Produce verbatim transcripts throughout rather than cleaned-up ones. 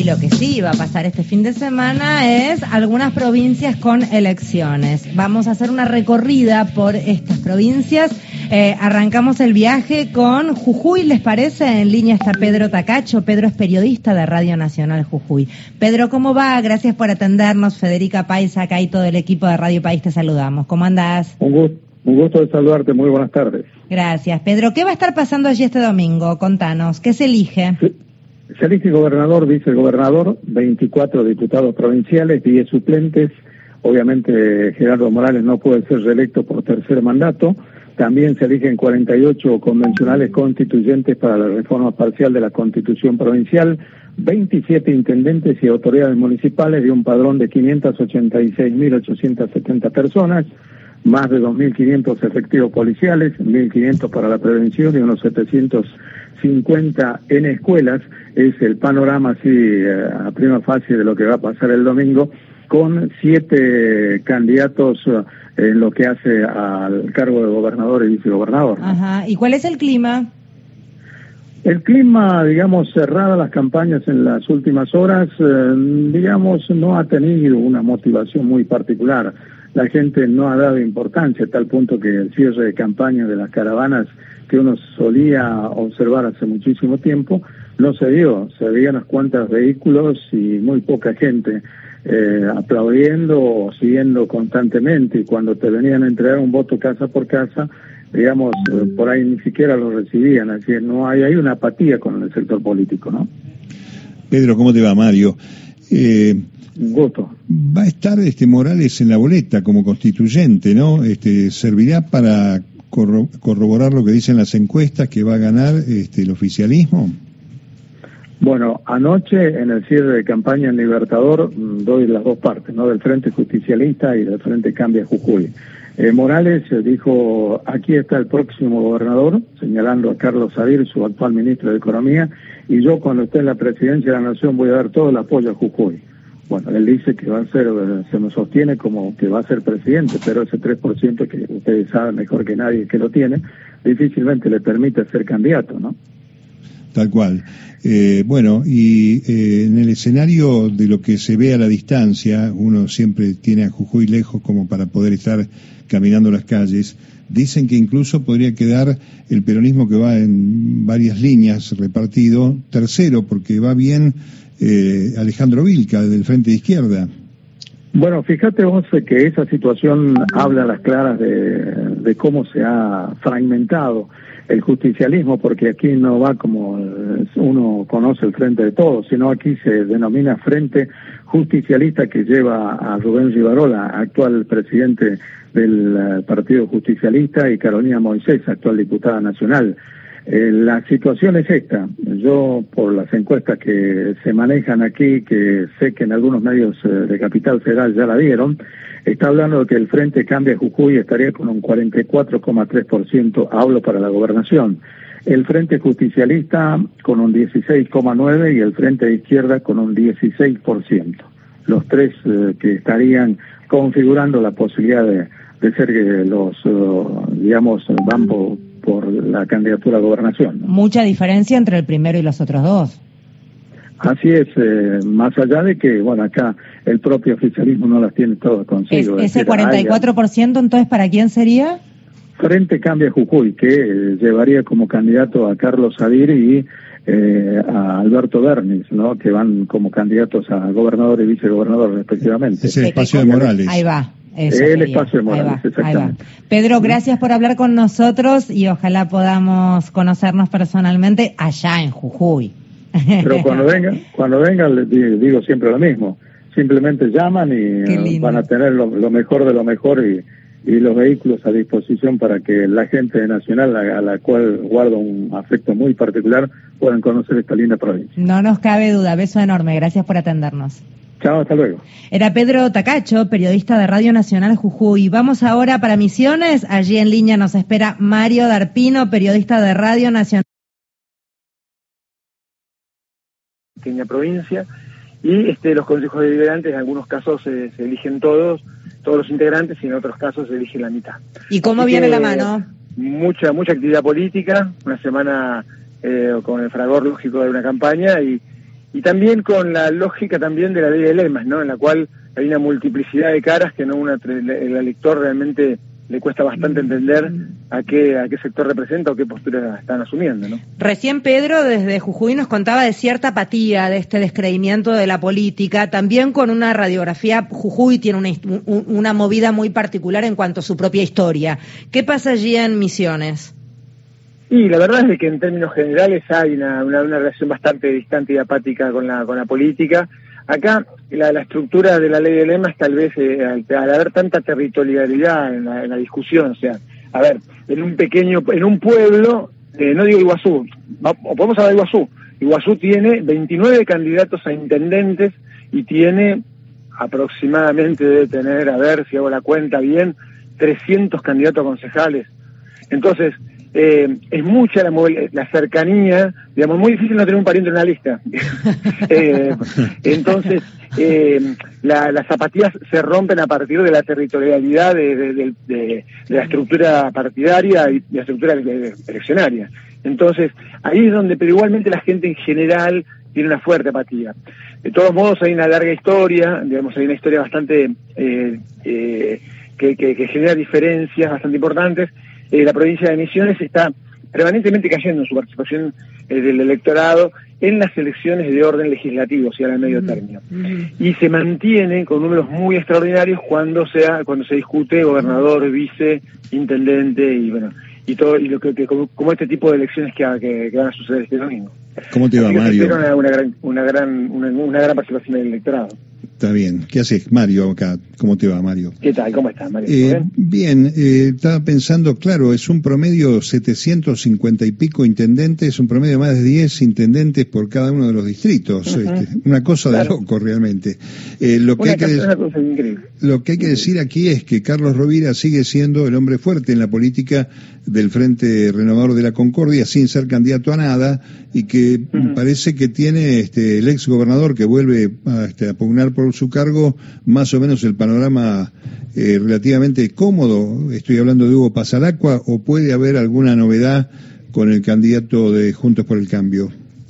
lo que sí va a pasar este fin de semana es algunas provincias con elecciones. Vamos a hacer una recorrida por estas provincias. Eh, arrancamos el viaje con Jujuy, ¿les parece? En línea está Pedro Tacacho. Pedro es periodista de Radio Nacional Jujuy. Pedro, ¿cómo va? Gracias por atendernos. Federica Paisa, acá y todo el equipo de Radio País te saludamos. ¿Cómo andás? Un gusto, un gusto de saludarte. Muy buenas tardes. Gracias. Pedro, ¿qué va a estar pasando allí este domingo? Contanos, ¿qué se elige? Sí. Se elige gobernador, vicegobernador, veinticuatro diputados provinciales, diez suplentes. Obviamente Gerardo Morales no puede ser reelecto por tercer mandato. También se eligen cuarenta y ocho convencionales constituyentes para la reforma parcial de la Constitución provincial, veintisiete intendentes y autoridades municipales de un padrón de quinientas ochenta y seis mil ochocientas setenta personas, más de dos mil quinientos efectivos policiales, mil quinientos para la prevención y unos setecientos cincuenta en escuelas. Es el panorama así eh, a prima facie de lo que va a pasar el domingo, con siete candidatos uh, en lo que hace al cargo de gobernador y vicegobernador. Ajá. ¿Y cuál es el clima? El clima, digamos, cerradas las campañas en las últimas horas, eh, digamos, no ha tenido una motivación muy particular. La gente no ha dado importancia, a tal punto que el cierre de campaña de las caravanas que uno solía observar hace muchísimo tiempo, no se dio. Se veían unas cuantas vehículos y muy poca gente eh, aplaudiendo o siguiendo constantemente, y cuando te venían a entregar un voto casa por casa, digamos, eh, por ahí ni siquiera lo recibían. Así que no hay, hay una apatía con el sector político, ¿no? Pedro, ¿cómo te va, Mario? Eh... Un gusto. Va a estar este Morales en la boleta como constituyente, ¿no? Este, ¿servirá para corro corroborar lo que dicen las encuestas, que va a ganar este, el oficialismo? Bueno, anoche en el cierre de campaña en Libertador doy las dos partes, ¿no? Del Frente Justicialista y del Frente Cambia Jujuy. Eh, Morales dijo: aquí está el próximo gobernador, señalando a Carlos Sadir, su actual ministro de Economía, y yo cuando esté en la presidencia de la Nación voy a dar todo el apoyo a Jujuy. Bueno, él dice que va a ser, se nos sostiene como que va a ser presidente, pero ese tres por ciento que ustedes saben mejor que nadie que lo tiene, difícilmente le permite ser candidato, ¿no? Tal cual. Eh, bueno, y eh, en el escenario de lo que se ve a la distancia, uno siempre tiene a Jujuy lejos como para poder estar caminando las calles. Dicen que incluso podría quedar el peronismo, que va en varias líneas repartido, tercero, porque va bien eh, Alejandro Vilca del Frente de Izquierda. Bueno, fíjate vos que esa situación habla a las claras de, de cómo se ha fragmentado el justicialismo, porque aquí no va como uno conoce el Frente de Todos, sino aquí se denomina Frente Justicialista, que lleva a Rubén Rivarola, actual presidente del Partido Justicialista, y Carolina Moisés, actual diputada nacional. Eh, la situación es esta. Yo, por las encuestas que se manejan aquí, que sé que en algunos medios eh, de Capital Federal ya la dieron, está hablando de que el Frente Cambia Jujuy estaría con un cuarenta y cuatro coma tres por ciento, hablo para la gobernación. El Frente Justicialista con un dieciséis coma nueve por ciento y el Frente de Izquierda con un dieciséis por ciento. Los tres eh, que estarían configurando la posibilidad de, de ser que los, uh, digamos, van por, por la candidatura a gobernación, ¿no? Mucha diferencia entre el primero y los otros dos. Así es, eh, más allá de que, bueno, acá el propio oficialismo no las tiene todas consigo. Es, ¿Ese cuarenta y cuatro por ciento entonces para quién sería? Frente Cambia Jujuy, que eh, llevaría como candidato a Carlos Sadir y eh, a Alberto Bernis, ¿no? Que van como candidatos a gobernador y vicegobernador respectivamente. Es el espacio de Morales. Ahí va. Eso el sería. espacio de Morales, ahí va, exactamente. Ahí va. Pedro, gracias por hablar con nosotros y ojalá podamos conocernos personalmente allá en Jujuy. Pero cuando vengan, cuando vengan les digo siempre lo mismo. Simplemente llaman y van a tener lo, lo mejor de lo mejor y, y los vehículos a disposición para que la gente de Nacional, a, a la cual guardo un afecto muy particular, puedan conocer esta linda provincia. No nos cabe duda. Beso enorme. Gracias por atendernos. Chao, hasta luego. Era Pedro Tacacho, periodista de Radio Nacional Jujuy. Vamos ahora para Misiones. Allí en línea nos espera Mario Darpino, periodista de Radio Nacional. Pequeña provincia, y este, los consejos deliberantes en algunos casos se, se eligen todos, todos los integrantes, y en otros casos se elige la mitad. ¿Y cómo Así viene que, la mano? Mucha, mucha actividad política, una semana eh, con el fragor lógico de una campaña, y, y también con la lógica también de la ley de lemas, ¿no? En la cual hay una multiplicidad de caras que no una el lector realmente le cuesta bastante entender a qué a qué sector representa o qué postura están asumiendo, ¿no? Recién Pedro desde Jujuy nos contaba de cierta apatía, de este descreimiento de la política, también con una radiografía. Jujuy tiene una, una movida muy particular en cuanto a su propia historia. ¿Qué pasa allí en Misiones? Y la verdad es de que en términos generales hay una, una, una relación bastante distante y apática con la con la política. Acá la, la estructura de la ley de lemas tal vez eh, al, al haber tanta territorialidad en la, en la discusión, o sea, a ver, en un pequeño, en un pueblo, eh, no digo Iguazú, o podemos hablar de Iguazú, Iguazú tiene veintinueve candidatos a intendentes y tiene aproximadamente, debe tener, a ver si hago la cuenta bien, trescientos candidatos a concejales. Entonces, Eh, es mucha la, la cercanía, digamos, muy difícil no tener un pariente en una lista. eh, entonces, eh, la, las zapatillas se rompen a partir de la territorialidad de, de, de, de, de la estructura partidaria y de la estructura eleccionaria. Entonces, ahí es donde, pero igualmente la gente en general tiene una fuerte apatía. De todos modos, hay una larga historia, digamos, hay una historia bastante eh, eh, que, que, que genera diferencias bastante importantes. Eh, la provincia de Misiones está permanentemente cayendo en su participación eh, del electorado en las elecciones de orden legislativo, o sea, a medio término. Uh-huh. Y se mantiene con números muy extraordinarios cuando sea cuando se discute gobernador, vice, intendente y bueno y todo y lo que, que como, como este tipo de elecciones que, que, que van a suceder este domingo. ¿Cómo te va, Mario? Una, una gran una gran una, una gran participación del electorado. Está bien. ¿Qué haces, Mario, acá? ¿Cómo te va, Mario? ¿Qué tal? ¿Cómo estás, Mario? Eh, bien, eh, estaba pensando, claro, es un promedio setecientos cincuenta y pico intendentes, un promedio de más de diez intendentes por cada uno de los distritos. Uh-huh. Este, una cosa claro. de loco, realmente. Eh, lo, que una hay que una cosa increíble. Lo que hay que decir aquí es que Carlos Rovira sigue siendo el hombre fuerte en la política del Frente Renovador de la Concordia, sin ser candidato a nada, y que uh-huh. parece que tiene este, el ex gobernador que vuelve a, este, a pugnar por su cargo, más o menos el panorama eh, relativamente cómodo. Estoy hablando de Hugo Pasalacqua, o puede haber alguna novedad con el candidato de Juntos por el Cambio.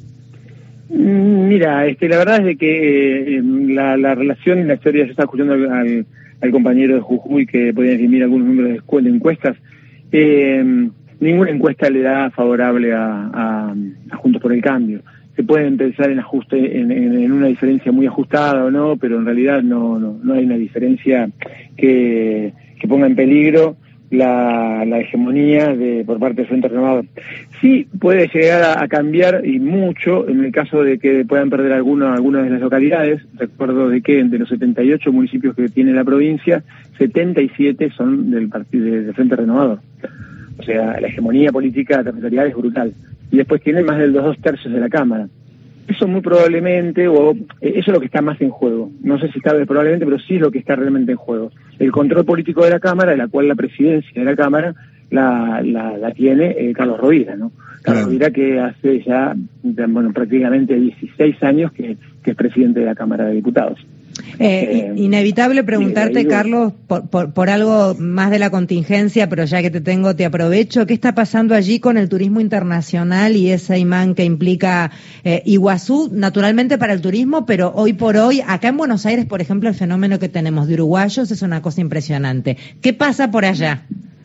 Mira, este, la verdad es de que eh, la, la relación en la historia, se está escuchando al, al, al compañero de Jujuy que podía imprimir algunos números de, de encuestas. Eh, ninguna encuesta le da favorable a, a, a Juntos por el Cambio. Se pueden pensar en ajuste, en, en, en una diferencia muy ajustada o no, pero en realidad no, no, no hay una diferencia que, que ponga en peligro la, la hegemonía de por parte del Frente Renovador. Sí puede llegar a, a cambiar, y mucho, en el caso de que puedan perder alguno, algunas de las localidades. Recuerdo de que de los setenta y ocho municipios que tiene la provincia, setenta y siete son del partido del Frente Renovador. O sea, la hegemonía política territorial es brutal. Y después tiene más de los dos tercios de la Cámara. Eso muy probablemente, o eh, eso es lo que está más en juego. No sé si está probablemente, pero sí es lo que está realmente en juego. El control político de la Cámara, de la cual la presidencia de la Cámara la, la, la tiene eh, Carlos Rovira, ¿no? Carlos claro. Rovira, que hace ya, bueno, prácticamente dieciséis años que, que es presidente de la Cámara de Diputados. Eh, eh, inevitable preguntarte, sí, Carlos, por, por, por algo más de la contingencia, pero ya que te tengo, te aprovecho. ¿Qué está pasando allí con el turismo internacional y ese imán que implica eh, Iguazú? Naturalmente para el turismo, pero hoy por hoy, acá en Buenos Aires, por ejemplo, el fenómeno que tenemos de uruguayos es una cosa impresionante. ¿Qué pasa por allá?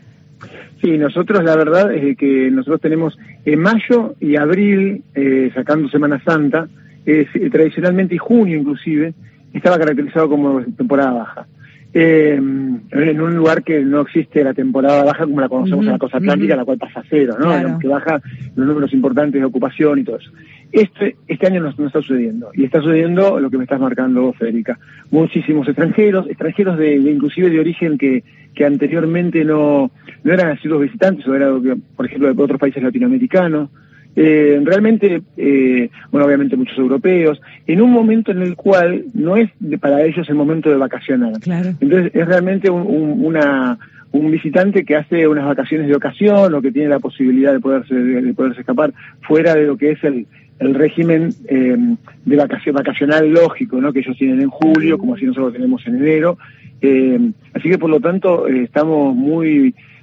Sí, nosotros la verdad es que nosotros tenemos en mayo y abril, eh, sacando Semana Santa, eh, tradicionalmente y junio inclusive, estaba caracterizado como temporada baja. Eh, en un lugar que no existe la temporada baja como la conocemos uh-huh, en la costa atlántica, uh-huh. la cual pasa a cero, ¿no? Claro. Que baja los números importantes de ocupación y todo eso. Este, este año no, no está sucediendo, y está sucediendo lo que me estás marcando vos, Federica. Muchísimos extranjeros, extranjeros de, de inclusive de origen que, que anteriormente no, no eran asiduos visitantes, o era, por ejemplo, de otros países latinoamericanos. Eh, realmente, eh, bueno, obviamente muchos europeos, en un momento en el cual no es de, para ellos el momento de vacacionar. Claro. Entonces es realmente un, un, una, un visitante que hace unas vacaciones de ocasión, o que tiene la posibilidad de poderse, de poderse escapar fuera de lo que es el, el régimen eh, de vacación, vacacional lógico, ¿no? Que ellos tienen en julio, como así nosotros tenemos en enero. Eh, así que por lo tanto eh, estamos muy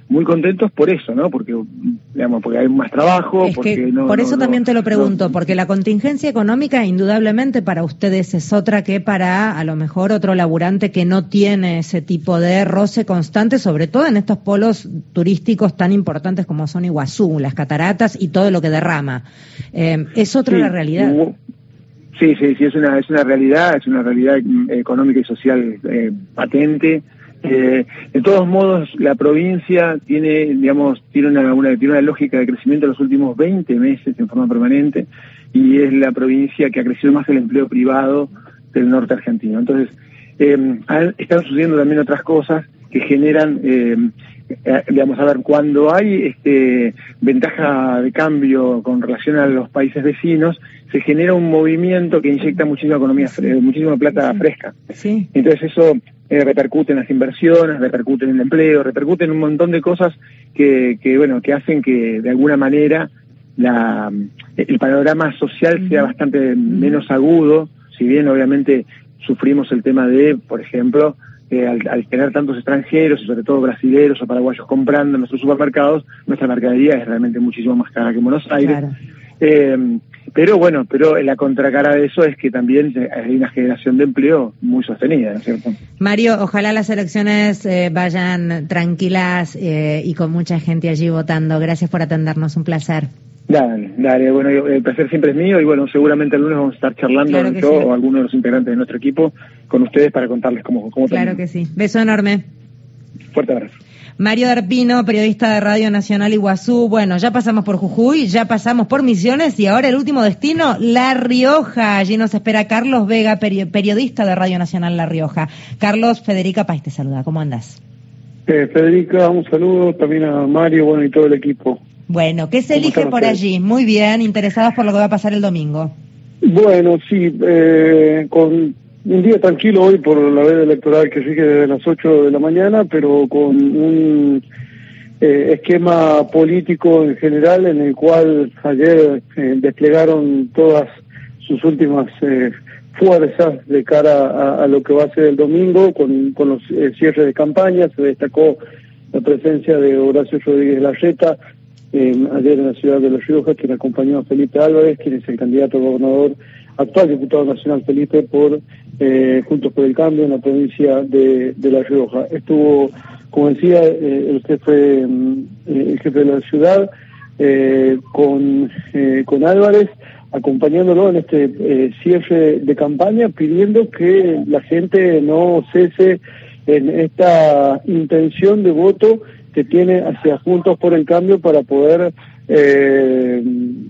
muy contentos por eso, ¿no? Porque, digamos, porque hay más trabajo. Es porque que no, por eso no, también no, te lo pregunto, no. porque la contingencia económica indudablemente para ustedes es otra que para a lo mejor otro laburante que no tiene ese tipo de roce constante, sobre todo en estos polos turísticos tan importantes como son Iguazú, las cataratas y todo lo que derrama. Eh, es otra Sí, la realidad. No, Sí, sí, sí, es una es una realidad, es una realidad económica y social eh, patente. Eh, de todos modos, la provincia tiene, digamos, tiene una, una tiene una lógica de crecimiento en los últimos veinte meses en forma permanente, y es la provincia que ha crecido más el empleo privado del norte argentino. Entonces, eh, están sucediendo también otras cosas que generan, eh, eh, digamos, a ver, cuando hay este ventaja de cambio con relación a los países vecinos, se genera un movimiento que inyecta muchísima economía, fre- muchísima plata fresca. Sí. Entonces eso eh, repercute en las inversiones, repercute en el empleo, repercute en un montón de cosas que, que bueno, que hacen que de alguna manera la, el panorama social sea bastante menos agudo, si bien obviamente sufrimos el tema de, por ejemplo, eh, al, al tener tantos extranjeros, y sobre todo brasileños o paraguayos comprando en nuestros supermercados, nuestra mercadería es realmente muchísimo más cara que en Buenos Aires. Claro. Eh, pero bueno, pero la contracara de eso es que también hay una generación de empleo muy sostenida, ¿no es cierto? Mario, ojalá las elecciones eh, vayan tranquilas eh, y con mucha gente allí votando. Gracias por atendernos, un placer. Dale, dale, bueno, el placer siempre es mío y bueno, seguramente el lunes vamos a estar charlando, Claro que yo sí. o alguno de los integrantes de nuestro equipo con ustedes para contarles cómo, cómo Claro termina. que sí. Beso enorme. Fuerte abrazo. Mario Arpino, periodista de Radio Nacional Iguazú. Bueno, ya pasamos por Jujuy, ya pasamos por Misiones y ahora el último destino, La Rioja. Allí nos espera Carlos Vega, peri- periodista de Radio Nacional La Rioja. Carlos, Federica País te saluda. ¿Cómo andas? Eh, Federica, un saludo también a Mario, bueno, y todo el equipo. Bueno, ¿qué se ¿Cómo elige están por ustedes? allí? Muy bien, interesados por lo que va a pasar el domingo. Bueno, sí, eh, con un día tranquilo hoy por la veda electoral que sigue desde las ocho de la mañana, pero con un eh, esquema político en general en el cual ayer eh, desplegaron todas sus últimas eh, fuerzas de cara a, a lo que va a ser el domingo con, con los eh, cierres de campaña. Se destacó la presencia de Horacio Rodríguez Larreta eh, ayer en la ciudad de La Rioja, quien acompañó a Felipe Álvarez, quien es el candidato a gobernador, actual diputado nacional Felipe, por eh, Juntos por el Cambio en la provincia de, de La Rioja. Estuvo, como decía, eh, el jefe eh, el jefe de la ciudad eh, con, eh, con Álvarez, acompañándolo en este eh, cierre de campaña, pidiendo que la gente no cese en esta intención de voto que tiene hacia Juntos por el Cambio para poder eh,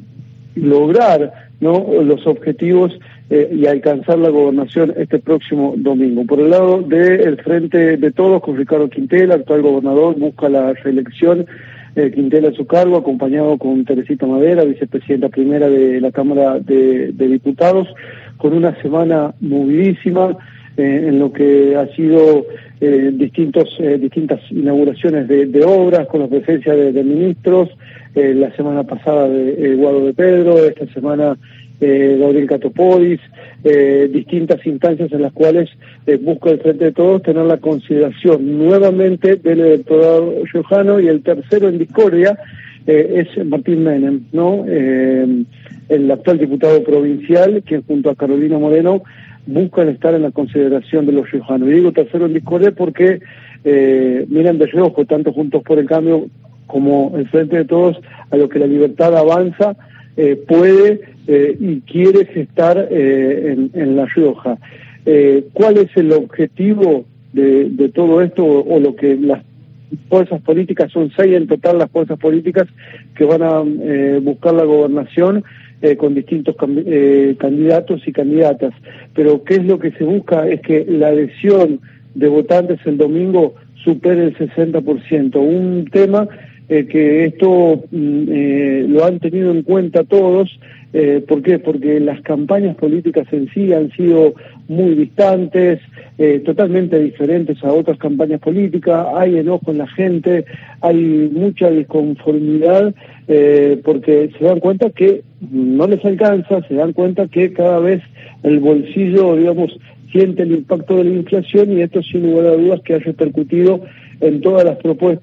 lograr, ¿no?, los objetivos eh, y alcanzar la gobernación este próximo domingo. Por el lado del Frente de Todos, con Ricardo Quintela, actual gobernador, busca la reelección. Eh, Quintela a su cargo, acompañado con Teresita Madera, vicepresidenta primera de la Cámara de, de Diputados, con una semana movidísima eh, en lo que ha sido eh, distintos eh, distintas inauguraciones de, de obras, con la presencia de, de ministros, eh, la semana pasada de eh, Guado de Pedro, esta semana eh, Gabriel Catopodis, eh, distintas instancias en las cuales eh, busca el Frente de Todos tener la consideración nuevamente del electorado riojano, y el tercero en discordia eh, es Martín Menem, ¿no? Eh, el actual diputado provincial, que junto a Carolina Moreno buscan estar en la consideración de los riojanos. Y digo tercero en discordia porque eh, miran de reojo, tanto Juntos por el Cambio como el Frente de Todos, a lo que la libertad avanza eh, puede eh, y quiere gestar eh, en, en La Rioja. Eh, ¿Cuál es el objetivo de, de todo esto, o, o lo que las fuerzas políticas, son seis en total las fuerzas políticas que van a eh, buscar la gobernación eh, con distintos eh, candidatos y candidatas? Pero ¿qué es lo que se busca? Es que la adhesión de votantes el domingo supere el sesenta por ciento, un tema eh, que esto eh, lo han tenido en cuenta todos. Eh, ¿Por qué? Porque las campañas políticas en sí han sido muy distantes, eh, totalmente diferentes a otras campañas políticas. Hay enojo en la gente, hay mucha disconformidad, eh, porque se dan cuenta que no les alcanza, se dan cuenta que cada vez el bolsillo, digamos, siente el impacto de la inflación, y esto sin lugar a dudas que ha repercutido en todas las propuestas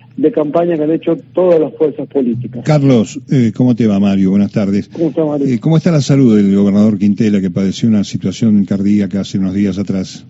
de campaña que han hecho todas las fuerzas políticas. Carlos, eh, ¿cómo te va, Mario? Buenas tardes. ¿Cómo está, Mario? Eh, ¿Cómo está la salud del gobernador Quintela, que padeció una situación cardíaca hace unos días atrás?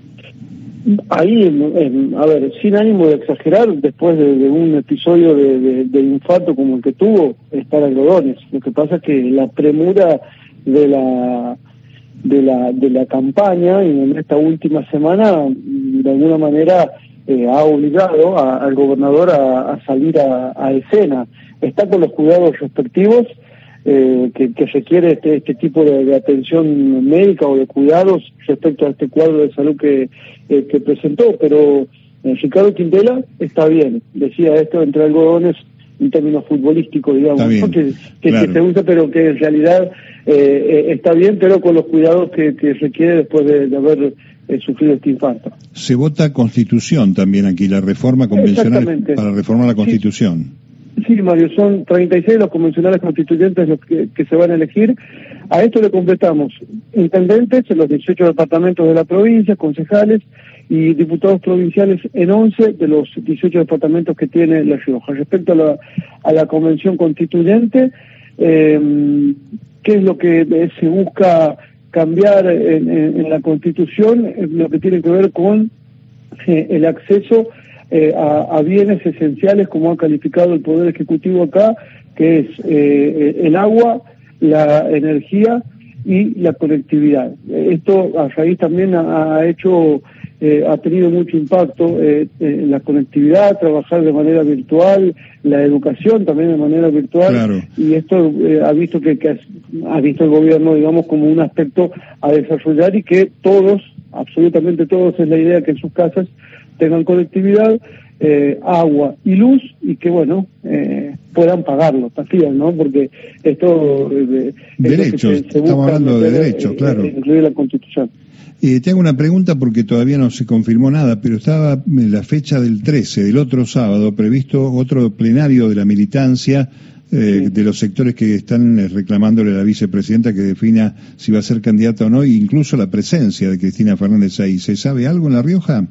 Ahí, en, en, a ver, sin ánimo de exagerar, después de, de un episodio de, de, de infarto como el que tuvo, está en algodones. Lo que pasa es que la premura de la de la de la campaña y en esta última semana, de alguna manera, eh, ha obligado a, al gobernador a, a salir a, a escena. Está con los cuidados respectivos eh, que, que requiere este, este tipo de, de atención médica o de cuidados respecto a este cuadro de salud que, eh, que presentó, pero eh, Ricardo Quintela está bien. Decía esto entre algodones en términos futbolísticos, digamos, ¿no? que, que, claro. que se usa, pero que en realidad eh, eh, está bien, pero con los cuidados que, que requiere después de, de haber eh, sufrido este infarto. Se vota Constitución también aquí, la reforma convencional para reformar la Constitución. Sí, sí, Mario, son treinta y seis los convencionales constituyentes los que, que se van a elegir. A esto le completamos intendentes en los dieciocho departamentos de la provincia, concejales y diputados provinciales en once de los dieciocho departamentos que tiene La Rioja. Respecto a la, a la convención constituyente, eh, ¿qué es lo que eh, se busca cambiar en, en, en la Constitución? Eh, lo que tiene que ver con eh, el acceso eh, a, a bienes esenciales, como ha calificado el Poder Ejecutivo acá, que es eh, el agua, la energía y la conectividad. Esto a raíz también ha, ha hecho... Eh, ha tenido mucho impacto eh, en la conectividad, trabajar de manera virtual, la educación también de manera virtual, claro. Y esto eh, ha visto que, que ha visto el gobierno, digamos, como un aspecto a desarrollar y que todos, absolutamente todos, es la idea que en sus casas tengan conectividad, eh, agua y luz y que, bueno, eh, puedan pagarlo también, ¿no? Porque esto... Eh, derechos, es lo que se, se estamos hablando meter, de derechos, eh, claro. Eh, incluir la Constitución. Eh, te hago una pregunta porque todavía no se confirmó nada, pero estaba en la fecha del trece, del otro sábado, previsto otro plenario de la militancia eh, sí. de los sectores que están reclamándole a la vicepresidenta que defina si va a ser candidata o no, e incluso la presencia de Cristina Fernández ahí. ¿Se sabe algo en La Rioja?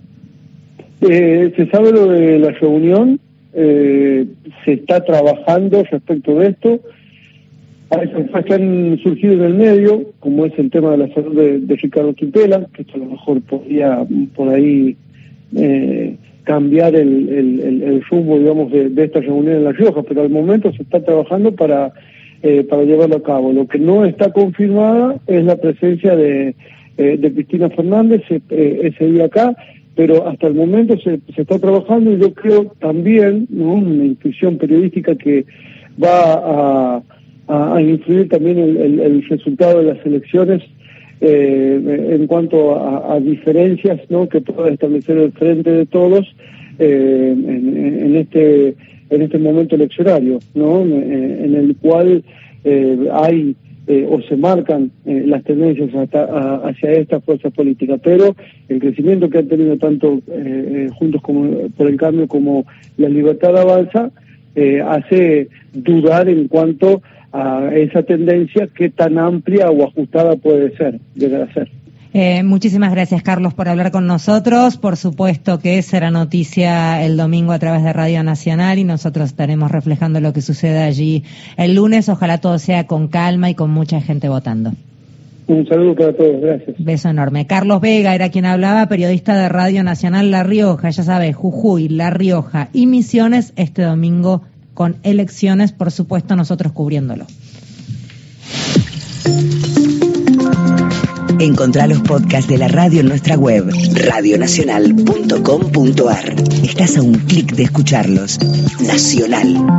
Eh, se sabe lo de la reunión, eh, se está trabajando respecto de esto. Hay cosas que han surgido en el medio, como es el tema de la salud de, de Ricardo Quintela, que esto a lo mejor podría por ahí eh, cambiar el, el, el, el rumbo, digamos, de, de esta reunión en La Rioja, pero al momento se está trabajando para, eh, para llevarlo a cabo. Lo que no está confirmada es la presencia de, eh, de Cristina Fernández eh, ese día acá, pero hasta el momento se, se está trabajando y yo creo también, ¿no?, una intuición periodística que va a... a influir también el, el, el resultado de las elecciones eh, en cuanto a, a diferencias, ¿no?, que pueda establecer el frente de todos eh, en, en este en este momento eleccionario, ¿no?, en el cual eh, hay eh, o se marcan eh, las tendencias hasta, a, hacia esta fuerza política, pero el crecimiento que han tenido tanto eh, Juntos como por el Cambio como La Libertad Avanza eh, hace dudar en cuanto a esa tendencia, qué tan amplia o ajustada puede ser, llegar a ser. Eh, muchísimas gracias, Carlos, por hablar con nosotros. Por supuesto que será noticia el domingo a través de Radio Nacional y nosotros estaremos reflejando lo que sucede allí el lunes. Ojalá todo sea con calma y con mucha gente votando. Un saludo para todos, gracias. Beso enorme. Carlos Vega era quien hablaba, periodista de Radio Nacional La Rioja. Ya sabes, Jujuy, La Rioja y Misiones este domingo con elecciones, por supuesto, nosotros cubriéndolo. Encontrá los podcasts de la radio en nuestra web, radio nacional punto com punto a r. Estás a un clic de escucharlos. Nacional.